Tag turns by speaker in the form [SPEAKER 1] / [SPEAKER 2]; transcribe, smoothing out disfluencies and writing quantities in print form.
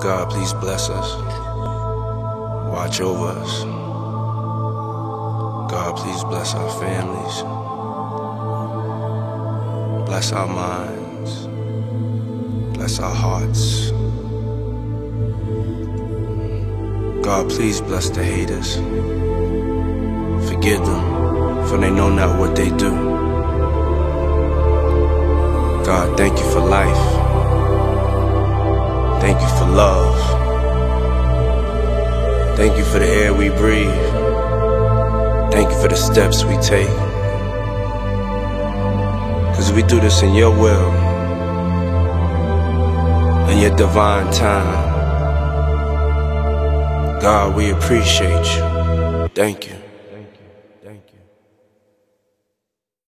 [SPEAKER 1] God, please bless us. Watch over us. God, please bless our families. Bless our minds. Bless our hearts. God, please bless the haters. Forgive them, for they know not what they do. God, thank you for life. Thank you for love. Thank you for the air we breathe. Thank you for the steps we take. 'Cause we do this in your will, in your divine time. God, we appreciate you. Thank you.